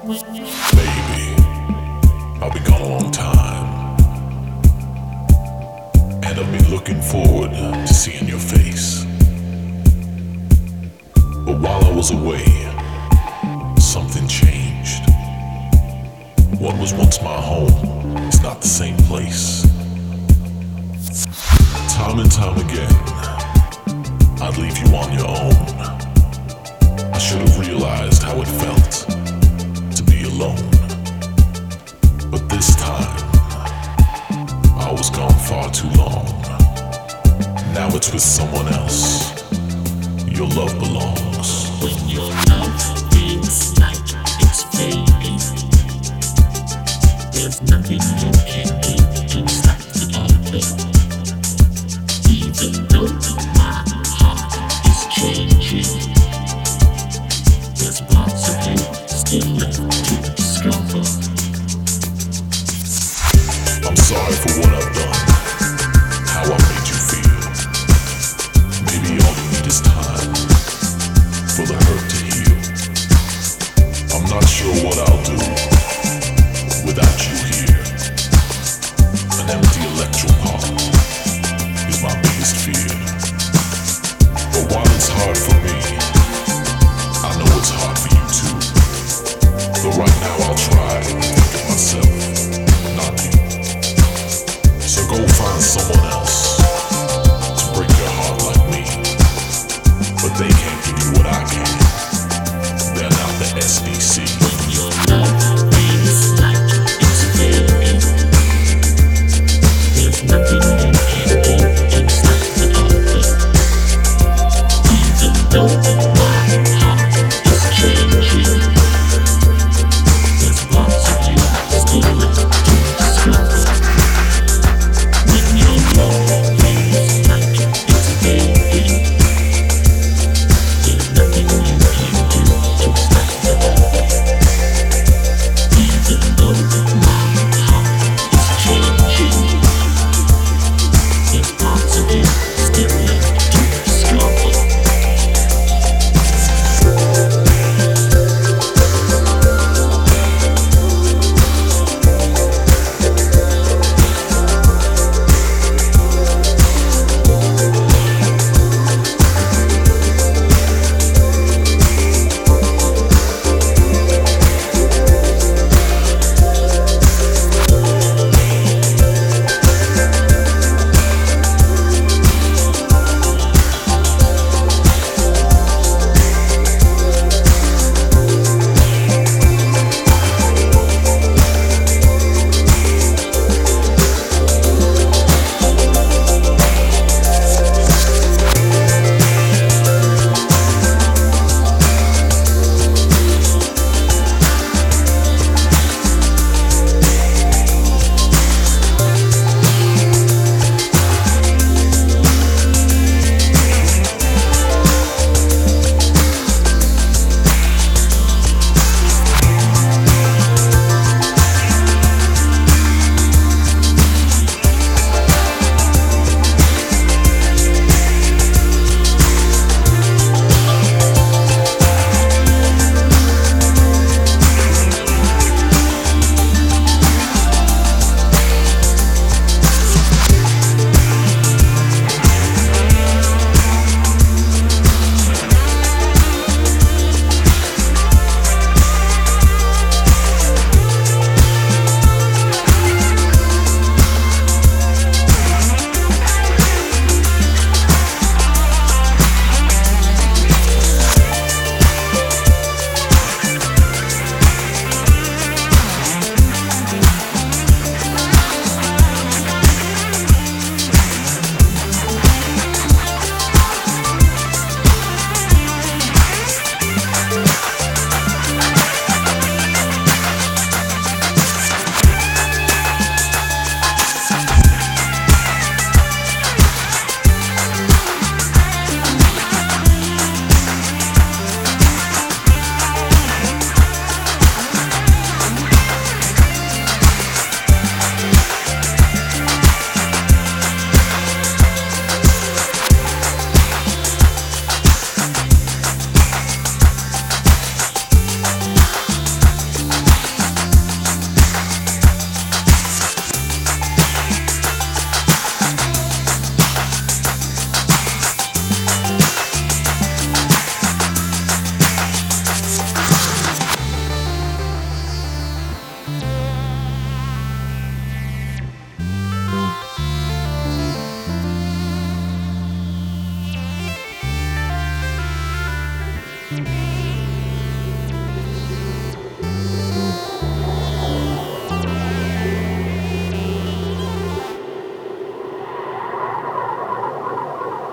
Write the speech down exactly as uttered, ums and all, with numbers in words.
Baby, I've been gone a long time, and I've been looking forward to seeing your face. But while I was away, something changed. What was once my home is not the same place. Time and time again, I'd leave you on your own. I should have realized how it felt to be alone. But this time, I was gone far too long. Now it's with someone else. Your love belongs. When your love feels like it's fading, there's nothing you can do to stop the heartbeat. Even though my heart is changing, there's parts of you still left to discover. I'm sorry for what I've done, how I made you feel. Maybe all you need is time for the hurt to heal. I'm not sure what I'll do without you here. An empty electro pop is my biggest fear. But while